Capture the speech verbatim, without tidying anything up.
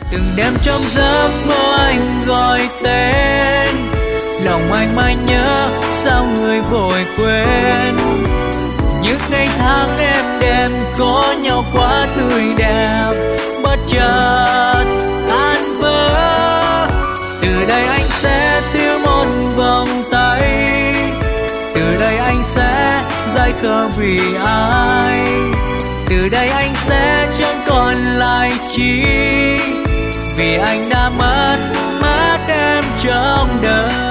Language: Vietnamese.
từng đêm trong giấc mơ anh gọi tên, lòng anh mãi nhớ sao người vội quên. Những ngày tháng êm đềm có nhau quá tươi đẹp, bất chợt tan vỡ. Từ đây anh sẽ thiếu một vòng tay, từ đây anh sẽ dại khờ vì ai. Từ đây anh sẽ chẳng còn lại chi, vì anh đã mất mất em trong đời.